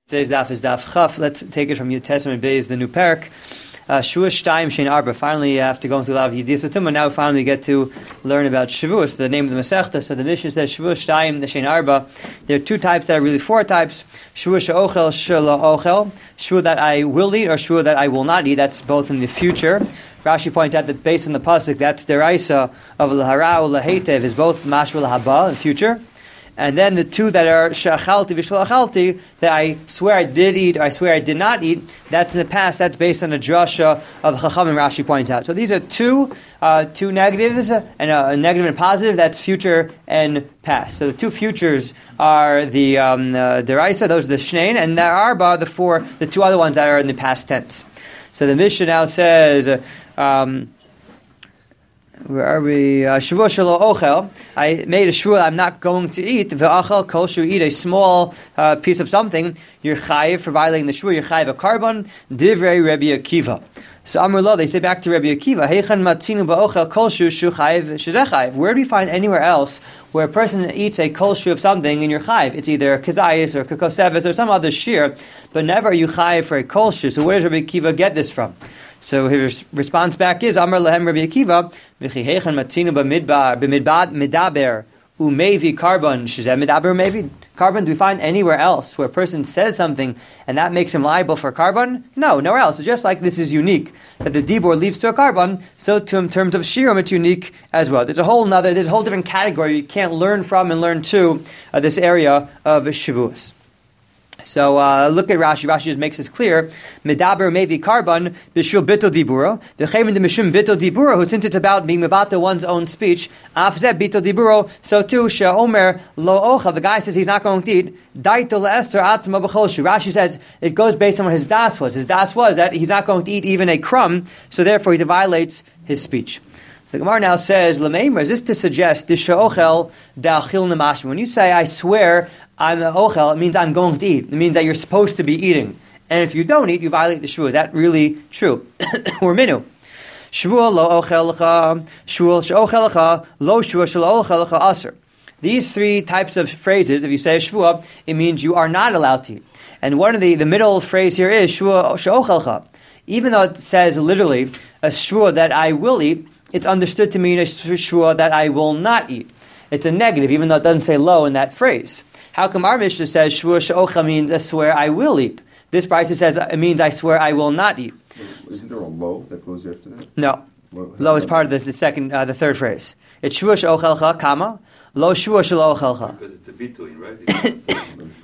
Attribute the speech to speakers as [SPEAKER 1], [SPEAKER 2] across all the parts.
[SPEAKER 1] Today's daf is daf chaf. Let's take it from Yud Testament Beis, the new parak. Shua Shtayim Shein Arba. Finally, after going through a lot of Yediyas Tumah, now we finally get to learn about Shavuos, the name of the Masechta. So the Mishnah says Shua Shtayim Shein Arba. There are two types that are really four types. Shua She'ochel Shela Ochel. Shua that I will eat or Shua that I will not eat. That's both in the future. Rashi pointed out that based on the pasuk, that's deraisa of L'hara'u L'heitev is both mashma L'haba in future. And then the two that are sha'achalti v'shalachalti, that I swear I did eat or I swear I did not eat, that's in the past. That's based on a drasha of Chacham, and Rashi points out. So these are two negatives, and a negative and positive. That's future and past. So the two futures are the deraisa, those are the shnein, and there are the two other ones that are in the past tense. So the Mishnah now says. Where are we? Shavua shelo ochel. I made a shvua I'm not going to eat. Ve'achel kol shu eat a small piece of something. You're chayiv for violating the shvua. You're chayiv a carbon. Divrei Rabbi Akiva. So Amrullah, they say back to Rabbi Akiva, Heichan matzinu ba'ochel kol shu shu chayiv shezeh chayiv. Where do we find anywhere else where a person eats a kol shu of something and you're chayiv? It's either kazayis or kakosevis or some other shir, but never are you chayiv for a kol shu. So where does Rabbi Akiva get this from? So his response back is, Amar lahem Rabbi Akiva, V'chi heichan matzinu b'midbad midaber umevi carbon shezeh midaber umevi carbon. Do we find anywhere else where a person says something and that makes him liable for carbon? No, nowhere else. So just like this is unique, that the dibur leads to a carbon, so too in terms of shirim it's unique as well. There's a whole different category you can't learn from and learn to this area of Shavuos. So look at Rashi. Rashi just makes this clear. Medaber mevi carbon b'shul bittul diburo. The chayim de mishum bittul diburo, who since it's about being mevata one's own speech. Afzeh bittul diburo. So too she'omer lo ocha. The guy says he's not going to eat. Daito le'ester atzma b'cholshu. Rashi says it goes based on what his das was. His das was that he's not going to eat even a crumb. So therefore he violates his speech. The Gemara now says, L'meimer, is this to suggest, Disha'ochel da'achil nemashim. When you say, I swear I'm an ochel, it means I'm going to eat. It means that you're supposed to be eating. And if you don't eat, you violate the shvua. Is that really true? Or minu? Shvua lo ochel lecha, shvua she'ochel lecha, lo shvua she'lo ochel lecha aser. These three types of phrases, if you say a shvua, it means you are not allowed to eat. And one of the middle phrase here is shvua she'ochel lecha. Even though it says literally, a shvua that I will eat, it's understood to mean a shvua that I will not eat. It's a negative, even though it doesn't say lo in that phrase. How come our Mishnah says shvua she'ochel means I swear I will eat? This Brisa says it means I swear I will not eat.
[SPEAKER 2] Isn't there a lo that goes after that?
[SPEAKER 1] No. Lo is part of this, the third phrase. It's shvua she'ochelcha, comma, lo shvua she'lo ochelcha.
[SPEAKER 3] Because it's a bitui, right?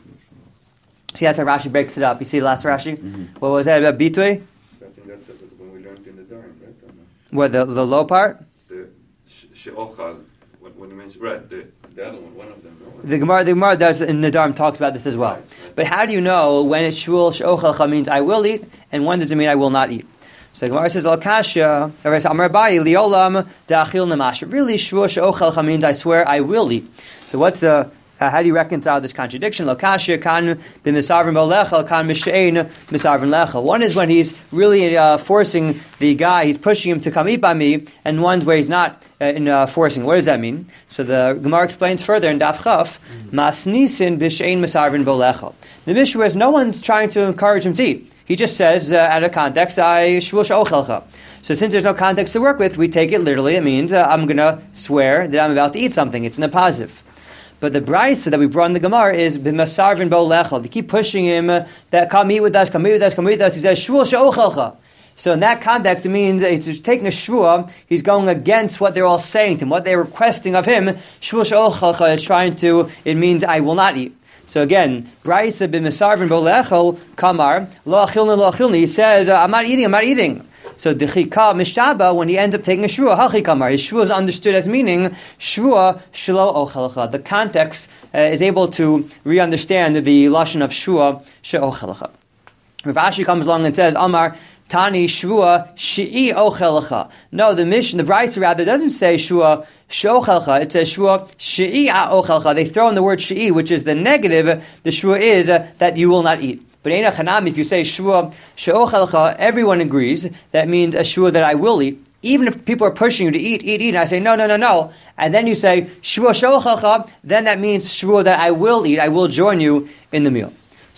[SPEAKER 1] See, that's how Rashi breaks it up. You see the last Rashi?
[SPEAKER 2] Mm-hmm.
[SPEAKER 1] What was that about bitui?
[SPEAKER 3] I think that's when we learned in the Dharm, right?
[SPEAKER 1] What, the low part?
[SPEAKER 3] The she'ochal, when you mentioned, right, the other one of them. No?
[SPEAKER 1] The Gemara does in the Dharm talks about this as well.
[SPEAKER 3] Right.
[SPEAKER 1] But how do you know when it's shvua she'ochelcha means I will eat, and when does it mean I will not eat? So the Gemara says, Al Kasha, or Amar Abaye, Liolam da'achil nemash. Really, shvua she'ochelcha means I swear I will eat. So what's how do you reconcile this contradiction? Lo kasha kan b'misarvin bo'lechel kan mishein misarvin lechel. One is when he's really forcing the guy, he's pushing him to come eat by me, and one's where he's not forcing. What does that mean? So the Gemara explains further in Daf Chaf, Masnisin b'shein misarvin bo'lechel. The Mishnah is no one's trying to encourage him to eat. He just says, out of context, I shvua she'ochelcha. So since there's no context to work with, we take it literally. It means I'm going to swear that I'm about to eat something. It's in the positive. But the Brisa that we brought in the Gemara is b'masarvin bo lechel. They keep pushing him that come eat with us, come eat with us, come eat with us. He says shvua she'ochelcha. So in that context, it means he's taking a shvua. He's going against what they're all saying to him, what they're requesting of him. Shvua she'ochelcha is trying to. It means I will not eat. So again, Brisa b'masarvin bo lechel kamar lo achilni lo achilni. He says I'm not eating. So dechika mishtaba, when he ends up taking a shvua, hachi kamar, his shvua is understood as meaning shvua shelo ochelcha. The context is able to re-understand the lashon of shvua she'ochelcha. Rav Ashi comes along and says, Amar tani shvua she'i ochelcha. No, the Brisa rather doesn't say shvua she'ochelcha. It says shvua she'i ochelcha. They throw in the word she'i, which is the negative. The shvua is that you will not eat. But Eina Chanami, if you say shvua she'ochelcha, everyone agrees that means a shvua that I will eat. Even if people are pushing you to eat, and I say no, and then you say shvua she'ochelcha, then that means shvua that I will eat. I will join you in the meal.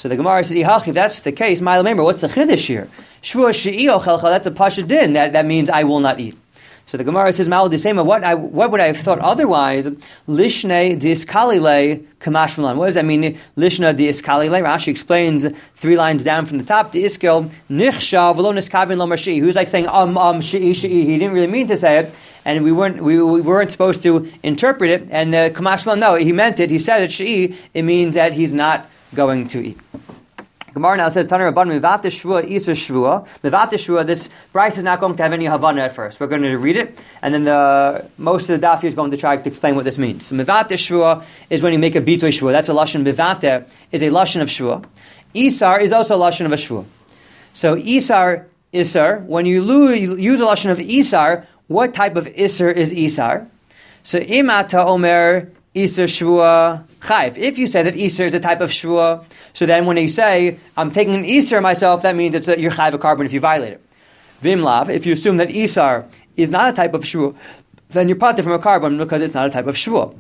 [SPEAKER 1] So the Gemara said, if that's the case, remember, what's the chiddush here? Shvua she'i ochelcha, that's a pasha din. That means I will not eat. So the Gemara says, Mal Disema, what would I have thought otherwise? Lishne diskalile kamash malan. What does that mean? Lishna diskalile. Rashi explains 3 lines down from the top. Diskel nichsha v'lo niskavin lo marshi. He was like saying she'i. He didn't really mean to say it, and we weren't supposed to interpret it. And kamash malan, no, he meant it. He said it she'i. It means that he's not going to eat. Gemara now says, Taner Rabban Mivate Shvua Isa Shvua. Mivate Shvua, this Bryce is not going to have any Havana at first. We're going to read it, and then most of the daf here is going to try to explain what this means. So Mivate Shvua is when you make a Bitoy Shvua. That's a Lashon. Mivate is a Lashon of Shvua. Isar is also a Lashon of a Shvua. So Isar, when you use a Lashon of Isar, what type of Isar is Isar? So Imata Omer Isar Shvua Chayv. If you say that Isar is a type of Shvua, so then when you say, I'm taking an Isar myself, that means that you're Chayv a carbon if you violate it. Vimlav, if you assume that Isar is not a type of Shvua, then you're parted from a carbon because it's not a type of Shvua.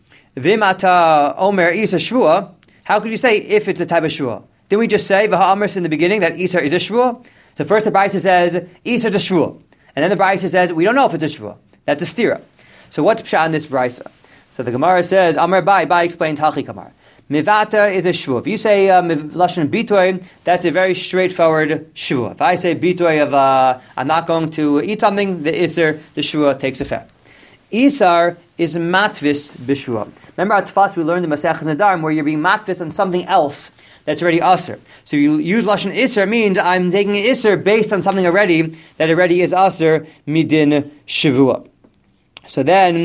[SPEAKER 1] Vimata Omer Isar Shvua, how could you say if it's a type of Shvua? Didn't we just say, V'ha'amers in the beginning, that Isar is a Shvua? So first the Brisa says, Isar is a Shvua. And then the Brisa says, we don't know if it's a Shvua. That's a stira. So what's pshat in this Brisa? So the Gemara says, Amar Bai explains Hachi Kamar. Mivata is a shvua. If you say lashon bitoy, that's a very straightforward shvua. If I say bitoy of I'm not going to eat something, the shvua takes effect. Isar is matvis b'shvua. Remember at Tfas we learned in Masechus Nedarim where you're being matvis on something else that's already asr. So you use lashon isar means I'm taking an isar based on something already that already is asr midin shvua. So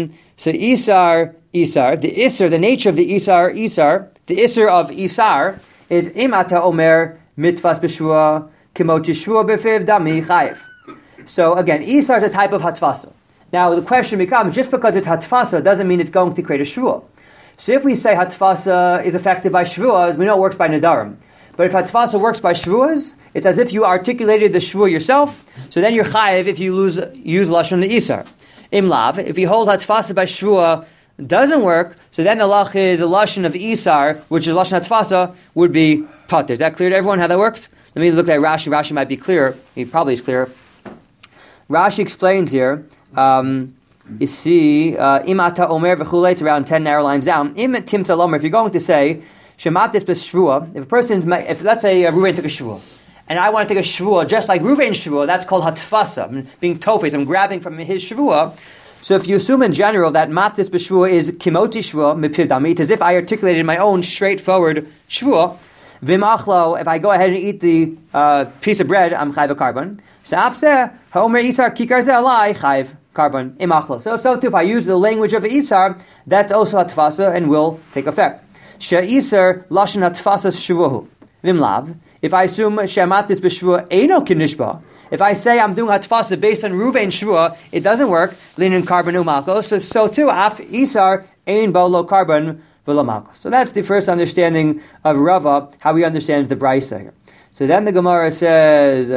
[SPEAKER 1] Isar, the Isar, the nature of the Isar, the Isar of Isar is Imata Omer Mitvas B'Shua Kimot Shua B'Fiv Dami Chayiv. So again, Isar is a type of Hatfasa. Now the question becomes, just because it's Hatfasa doesn't mean it's going to create a Shua. So if we say Hatfasa is affected by Shvuas, we know it works by Nedarim. But if Hatfasa works by Shvuas, it's as if you articulated the Shvua yourself, so then you're Chayiv if you use Lashon the Isar. Imlav, if you hold Hatfasa by Shvua doesn't work, so then the lach is a lashon of Isar, which is lashon Hatfasa, would be pater. Is that clear to everyone how that works? Let me look at Rashi. Rashi might be clear. He probably is clear. Rashi explains here. You see, imata omer v'chulei. It's around 10 narrow lines down. Im timta lomer. If you're going to say shematis b'shvua, if let's say Reuven took a shvua, and I want to take a shvua just like Reuven's shvua, that's called Hatfasa. I'm being tofes. I'm grabbing from his shvua. So if you assume in general that matis b'shvua is kimoti shvua mipiv dami, it's as if I articulated my own straightforward shvua. V'imachlo, if I go ahead and eat the piece of bread, I'm chayv a carbon. Sa'afseh ha'omer isar kikar ze alai chayv carbon imachlo. So too, if I use the language of isar, that's also hatfasa and will take effect. She'isar lashon hatfasa shvuhu v'imlav. If I assume she'matis b'shvua eino kinishba. If I say I'm doing hatfasa based on Reuven shvua, it doesn't work. Linin carbon umalkos. So too, af isar ein bo lo carbon v'lo malkos. So that's the first understanding of Rava, how he understands the Brisa here. So then the Gemara says,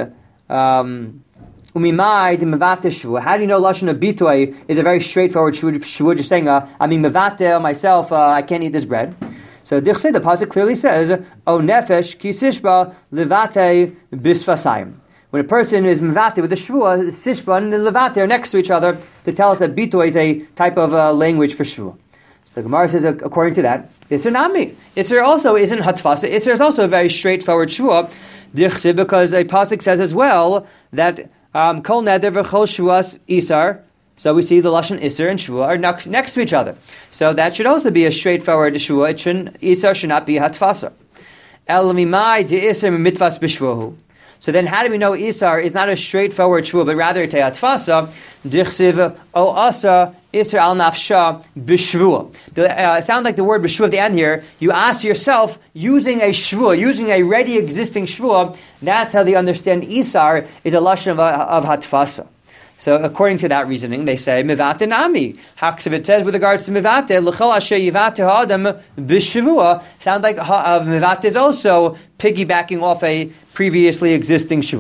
[SPEAKER 1] umimai de mevate shvua. How do you know lashon of bitoy is a very straightforward shvua? Just saying, I mean mevate myself, I can't eat this bread. So the pasuk clearly says, o nefesh kisishba levate bisfasayim. When a person is mevate with the shvua, the sishba and the levate are next to each other to tell us that bitoy is a type of language for shvua. So the Gemara says, according to that, Isser nami. Isser also isn't hatfasa. Isser is also a very straightforward shvua, because a pasuk says as well that kol neder v'chol shvuas isar. So we see the lashon isser and shvua are next to each other. So that should also be a straightforward shvua. Isar should not be hatfasa. El mimai de isser mitvas b'shvuahu. So then how do we know Isar is not a straightforward shvua, but rather it's a hatfasa? Dichsiv o asa Isar al nafsha b'shvua. It sounds like the word b'shvua at the end here. You ask yourself, using a shvua, using a ready existing shvua, that's how they understand Isar is a lashon of hatfasa. So according to that reasoning, they say mivate nami. Haksiv it says with regards to mivate l'chol asher yivate ha'adam b'shvua. Sounds like mivate is also piggybacking off a previously existing shvua.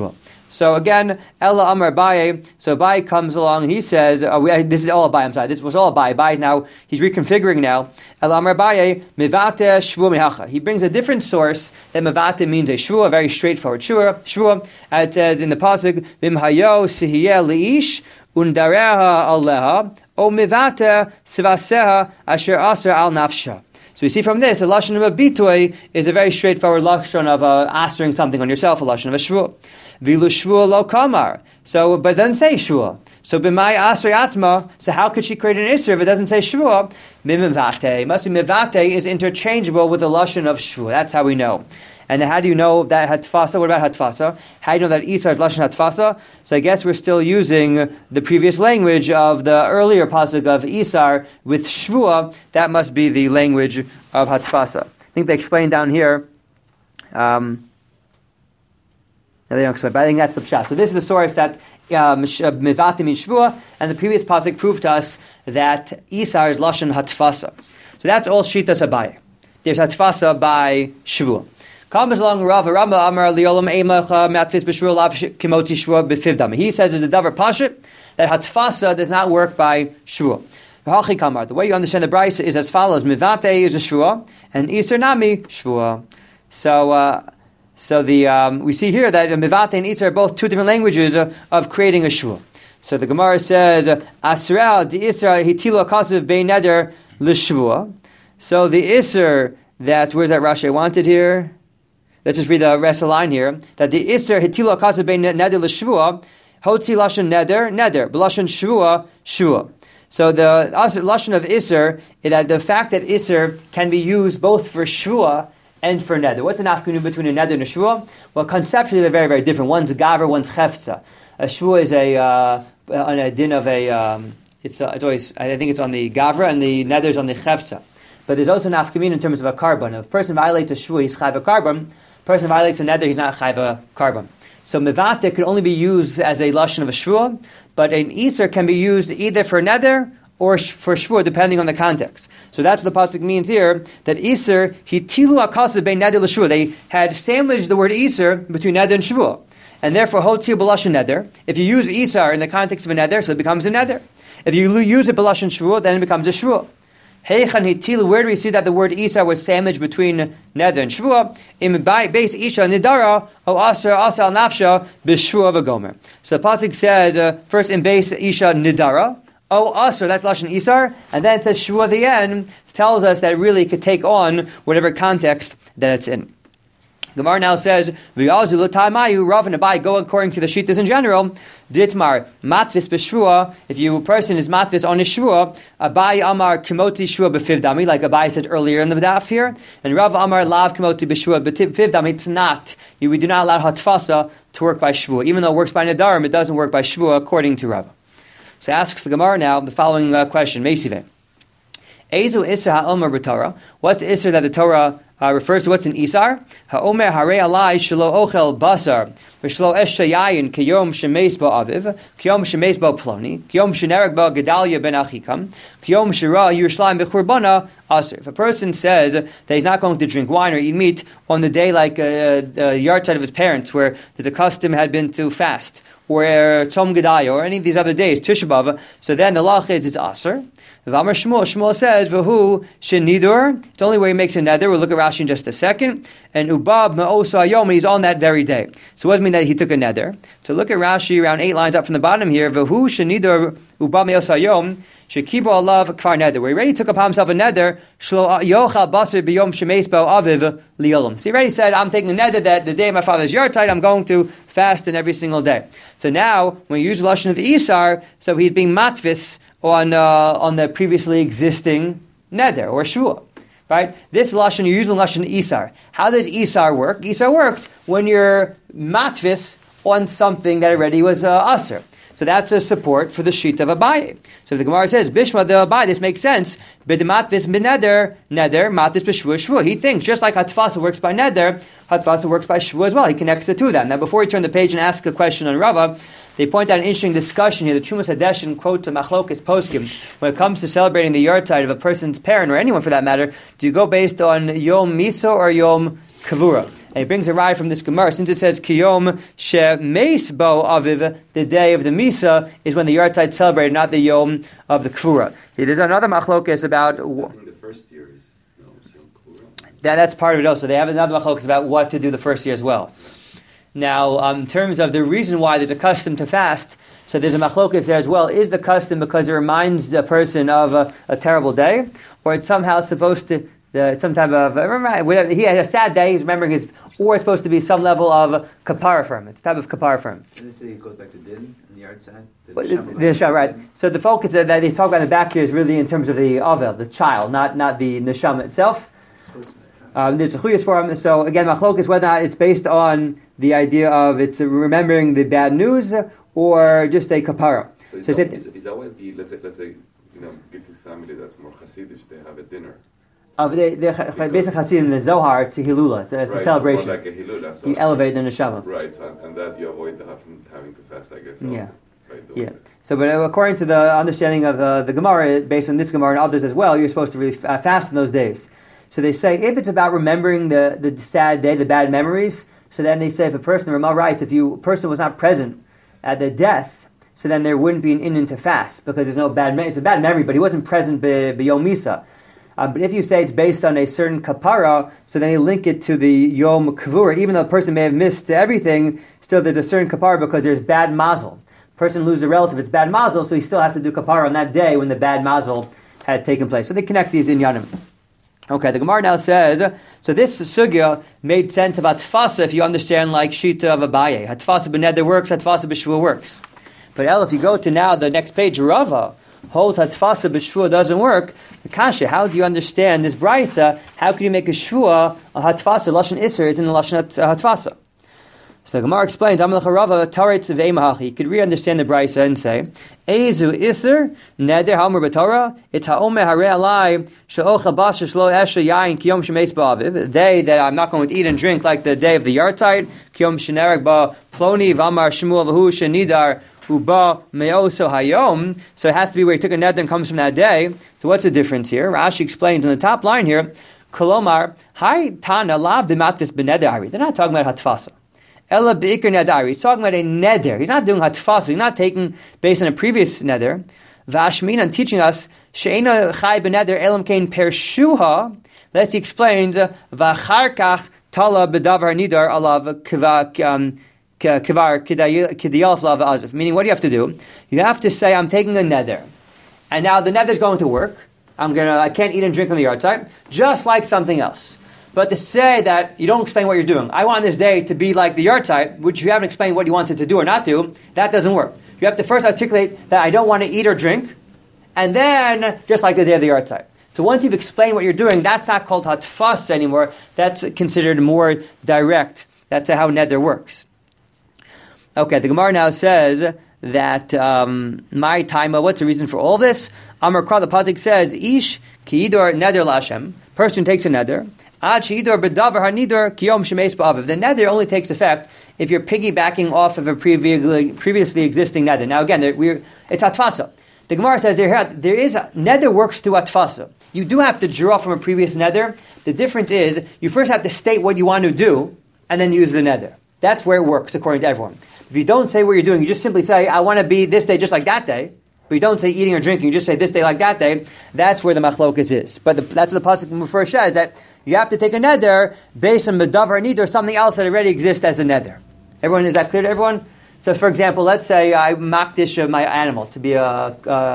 [SPEAKER 1] So again, Ella Amar Abaye. So Abaye comes along and he says, this is all Abaye, I'm sorry, this was all Abaye. Abaye now, he's reconfiguring now. Ella Amar Abaye, Mivate Shvua Mehacha. He brings a different source that Mivate means a Shvua, a very straightforward Shvua. It says in the Pasuk, Vim Hayo Sihiyeh Leish Undareha Aleha, O Mivate Sivaseha Asher Aser Al Nafsha. So we see from this, a lashon of a bitoy is a very straightforward lashon of asking something on yourself, a lashon of a shvua. Vilu shvua lo kamar. So, but it doesn't say shvua. So b'mai asri atzma. So how could she create an isser if it doesn't say shvua? Mimivate. Must be mivate is interchangeable with the lashon of shvua. That's how we know. And how do you know that hatfasa? What about hatfasa? How do you know that Isar is lashon hatfasa? So I guess we're still using the previous language of the earlier pasuk of Isar with shvua. That must be the language of hatfasa. I think they explain down here. No, they don't explain, but I think that's the pshat. So this is the source that mivate means shvua, and the previous pasuk proved to us that Isar is lashon hatfasa. So that's all shitas Abaye. There's hatfasa by shvua. Comes along Rav Rama Amar Liolam Eimacha Matfis B'Shvua Lav Kimoti Shvua B'Fivdam. He says in the Davar Pashit that hatfasa does not work by shvua. The way you understand the Brisa is as follows: Mivate is a shvua, and Isar Nami shvua. So we see here that Mivate and Isar are both two different languages of creating a shvua. So the Gemara says Asra the Isra Hitilo Akasav Bein Neder L'Shvua. So the Isar that where's that Rashi I wanted here? Let's just read the rest of the line here. That the Isser hitilo akasav bein neder l'shvua, hotzi lashon neder, b'lashon shvua, shvua. So the lashon of Isser is that the fact that Isser can be used both for shvua and for neder. What's the nafkunu between a neder and a shvua? Well, conceptually they're very, very different. One's gavra, one's chefza. A shvua is on a din of a. It's always, I think it's on the gavra, and the neder is on the chefza. But there's also nafkamin in terms of a carbon. If a person violates a shvua, he's chayv a carbon. Person violates a neder, he's not chayv a carbon. So mivate could only be used as a lashon of a shvua, but an isur can be used either for neder or for shvua, depending on the context. So that's what the pasuk means here, that isur hitilu akasav bein neder l'shvua. They had sandwiched the word isur between neder and shvua, and therefore hotzil b'lashon neder. If you use isur in the context of a neder, so it becomes a neder. If you use it b'lashon shvua, then it becomes a shvua. Heichan hitilu, where do we see that the word Isar was sandwiched between neder and shvua? In base isha nidara o aser al nafsha b'shvua v'gomer. So the pasuk says first in base isha nidara o aser, that's lashon Isar, and then it says shvua at the end. It tells us that it really could take on whatever context that it's in. Gemara now says, Rav and Abaye go according to the shittas in general. Ditmar, matvis b'shvua, if a person is matvis on a shvua, Abaye amar kimoti shvua b'fivdami, like Abaye said earlier in the daf here, and Rav amar lav kimoti b'shvua b'fivdami, it's not. We do not allow hatfasa to work by shvua. Even though it works by nedarim, it doesn't work by shvua according to Rav. So asks the Gemara now the following question, Meisive. Ezu Isser ha'omer b'Torah. What's Isser that the Torah refers to? What's an Isar? Ha'omer harei alai shelo ochel basar v'shelo esha yayin kiyom shemeis bo aviv kiyom shemeis bo ploni kiyom shenereg bo Gedalia ben Achikam kiyom shira Yerushalayim b'churbana aser. If a person says that he's not going to drink wine or eat meat on the day like the yard side of his parents, where there's a custom had been to fast, or Tzom Gedalia, or any of these other days, Tisha B'Av, so then the law is aser. V'amar Shmuel says, v'hu shenidur, it's only where he makes a neder. We'll look at Rashi in just a second. And ubab ma'osa yom, and he's on that very day. So what does it mean that he took a neder? So look at Rashi around 8 lines up from the bottom here. V'hu shenidur ubab ma'osa yom, shekibo alav kvar neder. Where he already took upon himself a neder, shlo yochal basar b'yom shemeis bo aviv liolam. So he already said, I'm taking a neder that the day of my father's yard side, I'm going to fast in every single day. So now, when you use the lashon of Isar, so he's being matvis on the previously existing neder or shvua, right? This lashon, you're using lashon Isar. How does Isar work? Isar works when you're matvis on something that already was aser. So that's a support for the sheet of Abaye. So the Gemara says, Bishma de Abaye, this makes sense. B'dematvis b'neder, neder, matvis b'shvua, shvua. He thinks, just like hatfasa works by neder, hatfasa works by shvua as well. He connects the two of them. Now, before we turn the page and ask a question on Rava, they point out an interesting discussion here. The Chumas Hadeshin quotes a Machlokes Poskim. When it comes to celebrating the yard side of a person's parent, or anyone for that matter, do you go based on Yom Miso or Yom kavura. And he brings a ride from this Gemara, since it says Kiyom she meis bo aviv, the day of the Misa is when the Yartzeit celebrated, not the Yom of the Kavura. There's another machlokas about.
[SPEAKER 3] I think the first year is Yom Kavura.
[SPEAKER 1] That's part of it also. They have another machlokas about what to do the first year as well. Now, in terms of the reason why there's a custom to fast, so there's a machlokas there as well. Is the custom because it reminds the person of a terrible day, or it's somehow supposed to some type of whatever, he had a sad day, he's remembering his, or it's supposed to be some level of kapara for him. It's a type of kapara for him.
[SPEAKER 4] And they say it goes back to din in the yard side.
[SPEAKER 1] Right. So the focus that they talk about in the back here is really in terms of the avel, the child, not the neshama itself. There's a chuyas for him. So again, machlok is whether or not it's based on the idea of it's remembering the bad news or just a kapara.
[SPEAKER 3] So is that why let's say get his family that's more Hasidish, they have a dinner?
[SPEAKER 1] Basically Hasidim in the Zohar, it's a hilula. It's a celebration.
[SPEAKER 3] Like a hilula. So
[SPEAKER 1] you elevate the neshama.
[SPEAKER 3] Right, so, and that you avoid having to fast, I guess.
[SPEAKER 1] Yeah.
[SPEAKER 3] Yeah.
[SPEAKER 1] So, but according to the understanding of the Gemara, based on this Gemara and others as well, you're supposed to really fast in those days. So they say if it's about remembering the sad day, the bad memories, so then they say if a person, the Ramah writes, if a person was not present at the death, so then there wouldn't be an inyan to fast because there's no bad memory. It's a bad memory, but he wasn't present b'Yom Misa. But if you say it's based on a certain kapara, so then you link it to the Yom Kavura. Even though the person may have missed everything, still there's a certain kapara because there's bad mazel. Person loses a relative, it's bad mazel, so he still has to do kapara on that day when the bad mazel had taken place. So they connect these inyanim. Okay, the Gemara now says, so this sugya made sense of hatfasa if you understand like shita of Abaye. Hatfasa b'neder works, hatfasa b'shvua works. But if you go to now the next page, Rava holds hatfasa b'shvua doesn't work. Kasha, how do you understand this braysa? How can you make a shvua a hatfasa? Lashon iser is in the lashon hatfasa. So the Gemara explains, Amalach Rava taretz v'emahachi. You could re-understand the braysa and say, Ezu iser neder hamer b'torah. It's ha'omer harei alai she'ochel bas shlo esha yain kiyom shemeis ba'aviv. The day that I'm not going to eat and drink like the day of the Yartzeit. Kiyom shenerek ba ploni v'amar shmuel v'hu shenidar uba me'oso hayom. So it has to be where he took a neder and comes from that day. So what's the difference here? Rashi explains on the top line here, Kolomar, Hai Tana la b'matvis b'neder hari. They're not talking about hatfasa. Ella be'ikr nedari. He's talking about a neder. He's not doing hatfasa. He's not taking based on a previous neder. Vashminan teaching us she'ena chai b'neder elam kein pershuha. Let's he explains v'acharkach tala b'davar nidar alav kivar kidayalaf lav azif. Meaning, what do you have to do? You have to say, I'm taking a neder, and now the neder is going to work. I can't eat and drink on the Yartzeit, just like something else. But to say that you don't explain what you're doing, I want this day to be like the Yartzeit, which you haven't explained what you wanted to do or not do, that doesn't work. You have to first articulate that I don't want to eat or drink, and then just like the day of the Yartzeit. So once you've explained what you're doing, that's not called hatfas anymore. That's considered more direct. That's how neder works. Okay, the Gemara now says that my taima, what's the reason for all this? Amar Kra, the pasuk says, Ish ki idor neder lashem, person takes a neder, ad she idor bedavar hanidor kiyom shemeis ba'aviv. The neder only takes effect if you're piggybacking off of a previously existing neder. Now again, it's hatfasa. The Gemara says there is neder works through hatfasa. You do have to draw from a previous neder. The difference is you first have to state what you want to do and then use the neder. That's where it works according to everyone. If you don't say what you're doing, you just simply say, I want to be this day just like that day, but you don't say eating or drinking, you just say this day like that day, that's where the machlokas is. But that's what the pasuk first says, that you have to take a neder based on medavar nidor, something else that already exists as a neder. Everyone, is that clear to everyone? So for example, let's say I makdish my animal to be a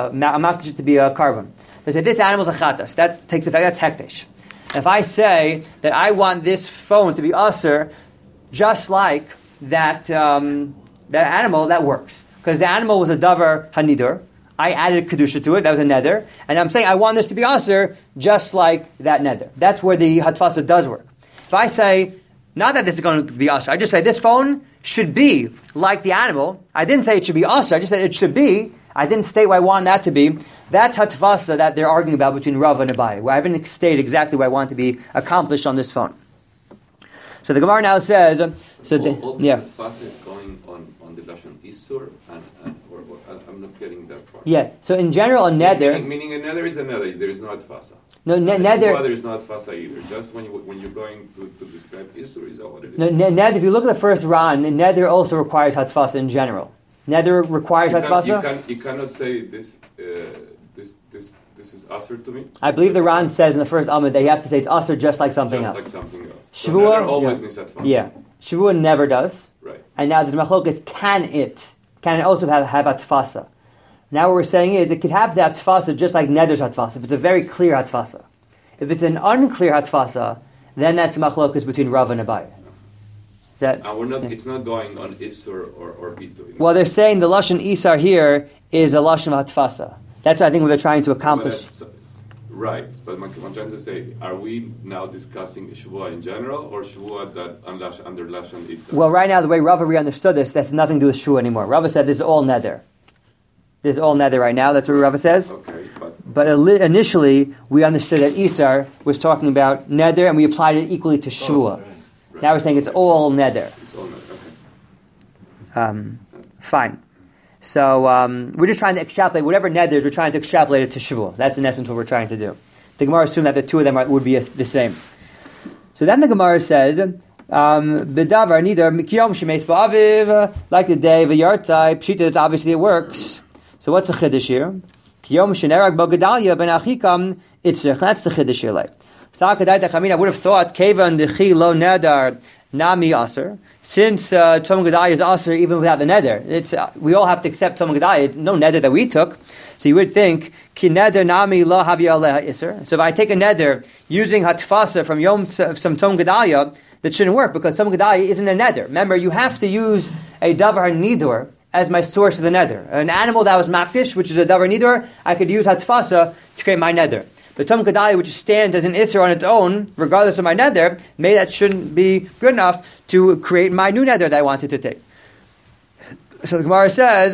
[SPEAKER 1] carbon. I say this animal is a chatas, that takes effect, that's hekdesh. If I say that I want this phone to be usher, just like that animal, that works. Because the animal was a davar hanidor. I added kedusha to it, that was a neder. And I'm saying I want this to be aser, just like that neder. That's where the hatfasa does work. If I say, not that this is going to be aser, I just say this phone should be like the animal. I didn't say it should be aser, I just said it should be. I didn't state what I want that to be. That's hatfasa that they're arguing about between Rav and Abaye, where I haven't stated exactly what I want to be accomplished on this phone. So the Gemara now says,
[SPEAKER 3] yeah. Hatfasa is going on the lashon isur, or I'm not getting that part.
[SPEAKER 1] Yeah. So in general, a neder,
[SPEAKER 3] meaning a neder is a neder. There is no hatfasa.
[SPEAKER 1] No,
[SPEAKER 3] Shavua,
[SPEAKER 1] nether.
[SPEAKER 3] there is not fasa either. Just when you're going to describe Isur, is that what it is?
[SPEAKER 1] No, nether. If you look at the first Ran, nether also requires hatfasa in general. Nether requires hatfasa.
[SPEAKER 3] You cannot say this is Asr to me.
[SPEAKER 1] I believe the Ran says in the first Amud that you have to say it's Asr just like something else.
[SPEAKER 3] Just like something else.
[SPEAKER 1] Shavua,
[SPEAKER 3] So always needs hatfasa.
[SPEAKER 1] Yeah. Shavua never does.
[SPEAKER 3] Right.
[SPEAKER 1] And now there's machlokas, can it also have hatfasa? Now what we're saying is it could have the hatfasa just like nether's hatfasa, if it's a very clear hatfasa. If it's an unclear hatfasa, then that's machlokas between Rav and Abaye.
[SPEAKER 3] And we're not. It's not going on Isur or Bitu.
[SPEAKER 1] Well, they're saying the Lashon Isar here is a Lashon of hatfasa. That's what I think what they're trying to accomplish.
[SPEAKER 3] Right, but I'm trying to say, are we now discussing Shavua in general, or Shavua that under Lashon Isar?
[SPEAKER 1] Well, right now, the way Rava understood this, that's nothing to do with Shavua anymore. Rava said this is all nether. This is all nether right now, that's what Rava says.
[SPEAKER 3] Okay,
[SPEAKER 1] but initially, we understood that Isar was talking about nether, and we applied it equally to Shavua.
[SPEAKER 3] Right.
[SPEAKER 1] Now we're saying it's all nether.
[SPEAKER 3] It's all nether, okay.
[SPEAKER 1] Fine. So we're just trying to extrapolate whatever nether is. We're trying to extrapolate it to Shavua. That's in essence what we're trying to do. The Gemara assumed that the two of them would be the same. So then the Gemara says, "B'davar neither mikiyom shemeis ba'aviv like the day of a yartzai pshita." It's obviously it works. So what's the chiddush here? Kiyom shenerag b'gedalia ben achikam itzrich. That's the chiddush here. Like I would have thought kevan dechi lo nedar nami aser. Since Tom Gedaliah is aser even without the nether, we all have to accept Tom Gedaliah. It's no nether that we took, so you would think ki nether nami lo havi aleh iser. So if I take a nether using hatfasa from Tom Gedaliah, that shouldn't work because Tom Gedaliah isn't a nether. Remember, you have to use a davar nidur as my source of the nether. An animal that was makdish, which is a davar nidur, I could use hatfasa to create my nether. But Tom Gedaliah, which stands as an Isser on its own, regardless of my nether, maybe that shouldn't be good enough to create my new nether that I wanted to take. So the Gemara says,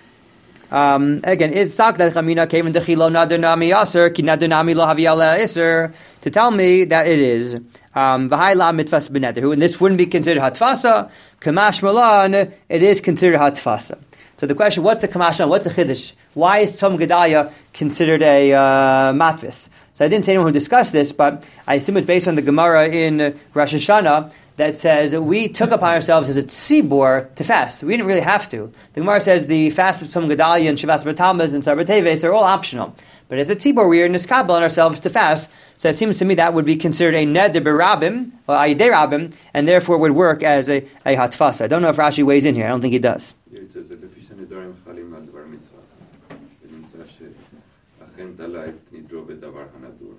[SPEAKER 1] again, is sak that chamina came in dechilo nader nami aser ki nader nami lo havi ala Isser, to tell me that it is v'hai la mitvas b'neder, and this wouldn't be considered hatfasa. Kamash malan, it is considered hatfasa. So the question, what's the Kamash? What's the Chiddush? Why is Tom Gedaliah considered a matvis? So I didn't say anyone who discussed this, but I assume it's based on the Gemara in Rosh Hashanah that says we took upon ourselves as a tzibor to fast. We didn't really have to. The Gemara says the fast of Tom Gedaliah and Shavas B'Tamaz and Sar B'Teves are all optional. But as a tzibor, we are niskabel on ourselves to fast. So it seems to me that would be considered a neder b'rabim, or ayidei rabim, and therefore would work as a hatfasa. I don't know if Rashi weighs in here. I don't think he does.
[SPEAKER 3] It says that נדרים חלים על דבר מצווה, ונמצא שאכן תלה את נדרו בדבר הנדור.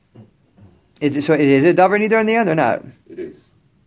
[SPEAKER 1] So is it davar nidar in the end or not?
[SPEAKER 3] It is.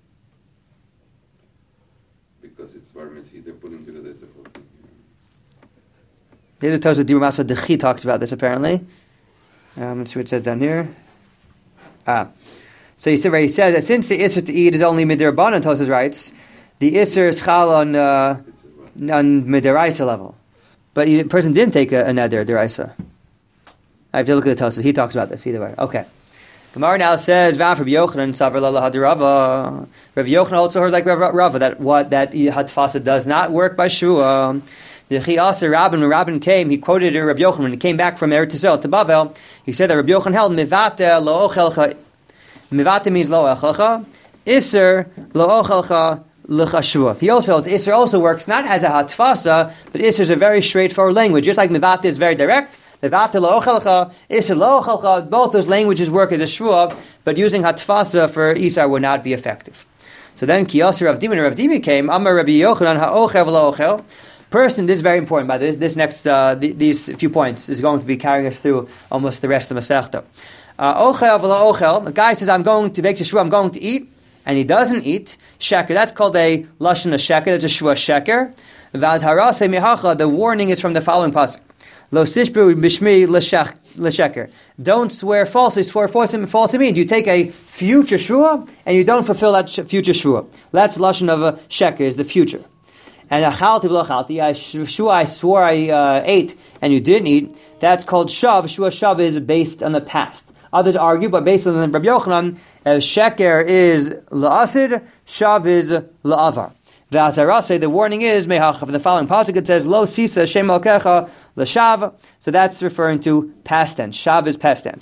[SPEAKER 3] Because it's bar mitzvah, they put into the whole thing.
[SPEAKER 1] There's a Tosafot Dibur Masad Dechi talks about this apparently. Let's see what it says down here. So he says that since the Isser to eat is only midrabanan, Tosafot writes, the Isser is chal on midaraisa level. But the person didn't take a neder deraisa. I have to look at the Tosafot. He talks about this either way. Okay. Gemara now says, "Vav Rabbi Yochanan savar la hadirava." Rabbi Yochanan also heard like Rava that hatfasa does not work by shua. The Chiasa Rabbin came. He quoted Rabbi Yochanan when he came back from Eretz Yisrael to Bavel. He said that Rabbi Yochanan held mivate lo ochelcha. Mivate means lo ochelcha. Iser lo ochelcha l'chashua. He also holds Iser also works not as a hatfasa, but Iser is a very straightforward language. Just like mivate is very direct. Mivate lo ochelcha, Iser lo ochelcha. Both those languages work as a shua, but using hatfasa for Isar would not be effective. So then Kiyasa Rav Dimi came. Amar Rabbi Yochanan ha'ochel lo ochel. Person, this is very important. By this next, these few points is going to be carrying us through almost the rest of the Masechta. Ochel v'lo ochel. The guy says, "I'm going to make shua. I'm going to eat," and he doesn't eat. Sheker. That's called a lashon a sheker. That's a shua sheker. V'az harase mihacha. The warning is from the following pasuk: Lo sishbu b'shmi l'sheker. Don't swear falsely. Swear falsely means you take a future shua and you don't fulfill that future shua. That's lashon of a sheker, is the future. And achalti v'lo I swore I ate, and you didn't eat. That's called shav. Shua shav is based on the past. Others argue, but based on Rabbi Yochanan, sheker is la'asid, shav is la'avar. V'asarase, the warning is mehacha. In the following pasuk it says lo sisa shem alkecha l'shav. So that's referring to past tense. Shav is past tense.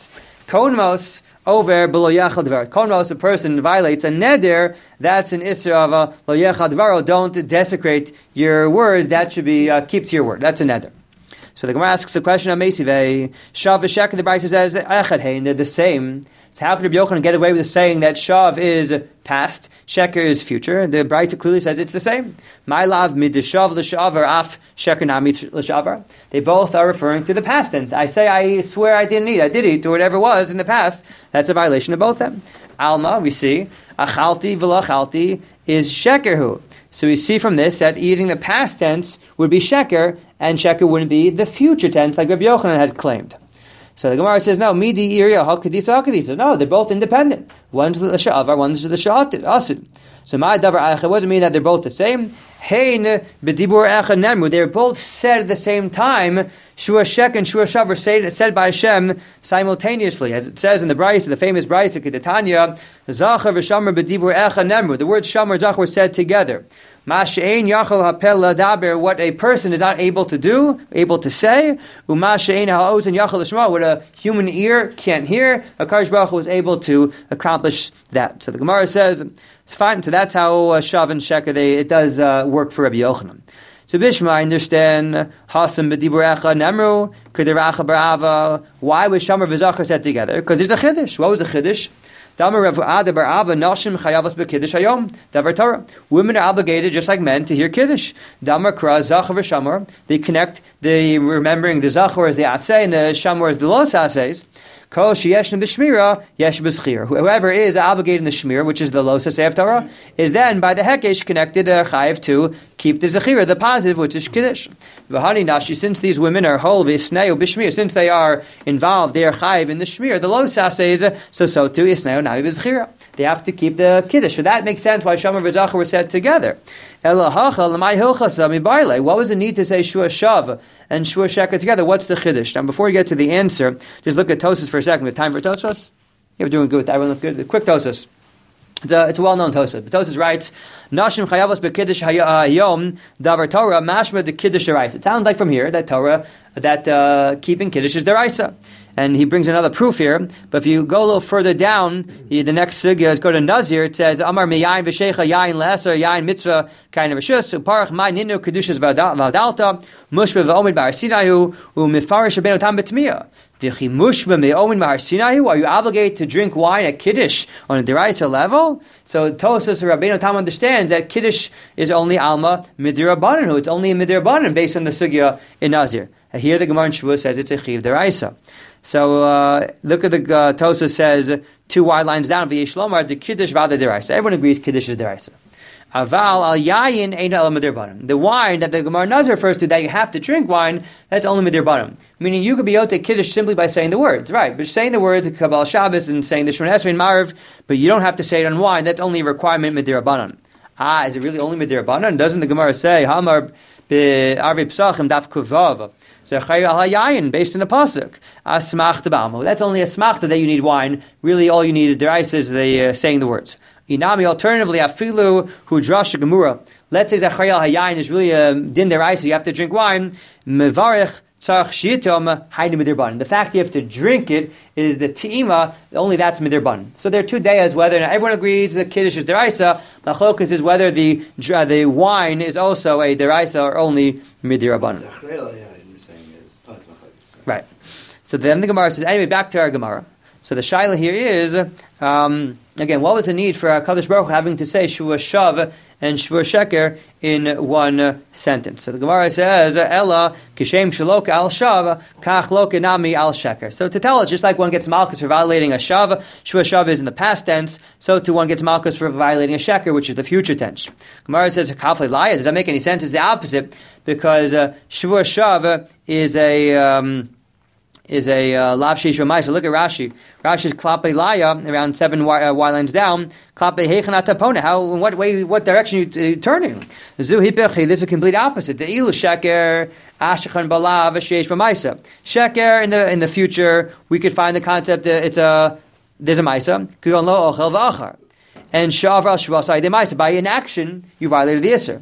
[SPEAKER 1] Konmos over below yachal dvar. Konmos, a person violates a neder, that's an isra of a lo yachal dvaro. Don't desecrate your word. That should be keep to your word. That's a neder. So the Gemara asks the question of Mesivei, Shav v'Sheker, the Brisa says, Echad hein, they're the same. So how could Rabbi Yochanan get away with saying that Shav is past, Sheker is future? The Brisa clearly says it's the same. My love mid Shav l'shavar af Sheker nami l'shavar. They both are referring to the past tense. I say I swear I didn't eat, I did eat, or whatever it was in the past. That's a violation of both them. Alma, we see, achalti v'lachalti is Shekerhu. So we see from this that eating the past tense would be Sheker, and Sheker wouldn't be the future tense like Rabbi Yochanan had claimed. So the Gemara says, no, midi iriya hakadisa hakadisa. No, they're both independent. One's the sha'avar, one's the sha'asid. So my davar eicha, it doesn't mean that they're both the same. Hein b'dibur eicha nemru. They're both said at the same time. Shua Shek and Shua Shav are said by Hashem simultaneously, as it says in the Brisa, the famous Brisa, Kedatanya, Zachar v'Shamar b'dibur eicha nemru. The words Shamar and Zachar were said together. Masha'ein yachal hapel ladaber, what a person is not able to do, able to say, umasha'ein ha'ozen yachal l'shma, what a human ear can't hear, HaKadosh Baruch Hu was able to accomplish that. So the Gemara says, it's fine, so that's how Shav and Sheker, it does work for Rabbi Yochanan. So Bishma, I understand, Hasam b'dibur echa nemru, k'deracha barava, why was Shamar v'Zachar said together? Because there's a Chiddush. What was the Chiddush? Women are obligated, just like men, to hear Kiddush. They connect the remembering the Zachor as the Aseh and the Shamor as the Los Asehs. Whoever is obligated in the Shmir, which is the Los Aseh of Torah, is then by the Hekesh connected Chayiv to keep the Zechira, the positive, which is Kiddush. Since these women are whole, since they are involved, they are Chayiv in the Shmir, the Los Aseh, so too Isneo Navi B'Zechira. They have to keep the Kiddush. So that makes sense why Shamar and Zachar were said together. What was the need to say Shua Shav and Shua Sheker together? What's the Chiddush? Now, before we get to the answer, just look at Tosas for a second. We have time for Tosas? Yeah, we're doing good. Everyone look good. A quick Tosas. It's a well-known Tosas. But Tosas writes, Nashim chayavos b'kiddush hayom davar Torah mashma the kiddush deraisa. It sounds like from here that Torah, that keeping kiddush is deraisa. And he brings another proof here. But if you go a little further down, the next sugya, let's go to Nazir. It says, Amar miyayin v'shecha yayin le'eser yayin mitzvah kain v'shus uparach mai ninu kedushas v'aldalta mushva v'omid b'ar sinayu u'mifarish abenu tam b'tmiyah. V'chi mushva me'omid b'ar sinayu. Are you obligated to drink wine at Kiddush on a deraisa level? So Tosas Rabbeinu Tam understands that Kiddush is only alma midirabanan. It's only a midirabanan based on the sugya in Nazir. Here the Gemara in Shavuot says it's a chiv deraisa. So look at the Tosas says 2 wide lines down. V'yishlomar the kiddush v'ada deraisa. Everyone agrees kiddush is deraisa. Aval al yayin ein el midirbanim. The wine that the Gemara Nazir refers to, that you have to drink wine, that's only midirbanim. Meaning you could be yotek kiddush simply by saying the words, right? But saying the words, Kabbalah Shabbos, and saying the Shemon Esrei and Marav, but you don't have to say it on wine. That's only a requirement midirbanim. Is it really only midirbanim? Doesn't the Gemara say Hamar be'arvi psachim daf kuvav? So based on the pasuk, that's only a smachta that you need wine. Really, all you need is deraisa, is the saying the words. Inami, alternatively, afilu hu drash gemura. Let's say zachayal hayayin is really a din deraisa. You have to drink wine. Mevarich tzarich shitom haydim midirban. The fact you have to drink it is the te'ima. Only that's midirban. So there are 2 dayas whether everyone agrees that kiddush is deraisa. Machlokas is whether the wine is also a deraisa or only midirban. Right. So then the Gemara says, anyway, back to our Gemara. So the shaila here is, again, what was the need for HaKadosh Baruch Hu having to say Shua Shav and Shua Sheker in one sentence? So the Gemara says, Ella kishem shalok al Shav kach lo kenami al Sheker. So to tell us, just like one gets malchus for violating a Shav, Shua Shav is in the past tense, so too one gets malchus for violating a Sheker, which is the future tense. Gemara says, Kafle Laya, does that make any sense? It's the opposite, because Shua Shav is a lav sheish v'maisa. Look at Rashi. Rashi's klape laya around 7 y lines down. Klape heichanat tapona. How? In what way? What direction are you turning? Zu hipechi. This is a complete opposite. The ilu sheker ashachan balav sheish v'maisa. Sheker in the future we could find the concept that there's a maisa. Kugon lo ochel v'achar. And shavra shvasai de maisa. By inaction you violated the iser.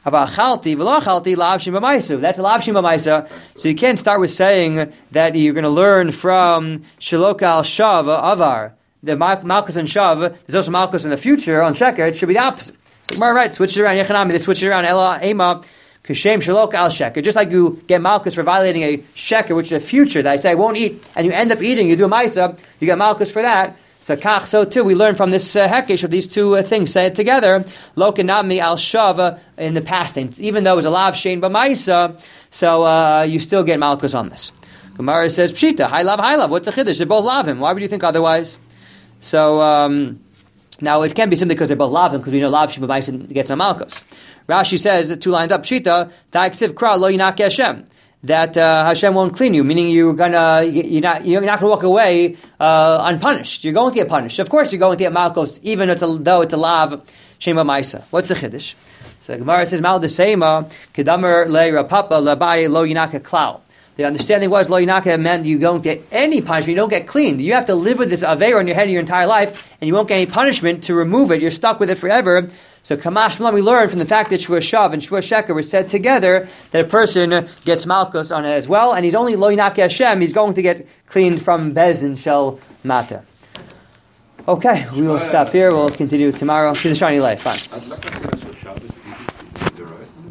[SPEAKER 1] About chalti, v'lo chalti, lavshim b'maisu. That's a lavshim b'maisa. So you can't start with saying that you're going to learn from Shaloka al Shav Avar. The Malchus and Shav, there's also Malchus in the future on Sheker. It should be the opposite. So Gemara, right, switch it around. Yechanami, they switch it around. Ela Ema, Kashem Shaloka al Sheker. Just like you get Malchus for violating a Sheker, which is a future that I say I won't eat, and you end up eating, you do a Maisa, you get Malchus for that. So kach, so too, we learn from this hekesh of these two things, say it together. Lokanami al Shav in the past tense. Even though it was a lav shein b'maisa, so you still get Malchus on this. Gemara says, Pshita, high lav, what's the chiddush? They're both lavim. Why would you think otherwise? So, now it can be simply because they're both lavim, because we know lav shein b'maisa gets on Malchus. Rashi says, 2 lines up, Pshita, ta'iksiv kra lo yinaki Hashem. That Hashem won't clean you, meaning you're not going to walk away unpunished. You're going to get punished. Of course, you're going to get Malchus, even though it's a lav shema ma'isa. What's the chiddush? So the Gemara says, Mal desema kedamer le rapapa labai lo yinaka klau. The understanding was lo yinaka meant you don't get any punishment. You don't get cleaned. You have to live with this aveira in your head your entire life, and you won't get any punishment to remove it. You're stuck with it forever. So Kamash Malam, we learn from the fact that Shua Shav and Shua Sheker were said together that a person gets Malchus on it as well, and he's only Lo Yinaki Hashem, he's going to get cleaned from Bezdin Shel Mata. Okay, we will stop here, we'll continue tomorrow. To the shiny light, fine.
[SPEAKER 3] I'd like to say that Shabbos is the right?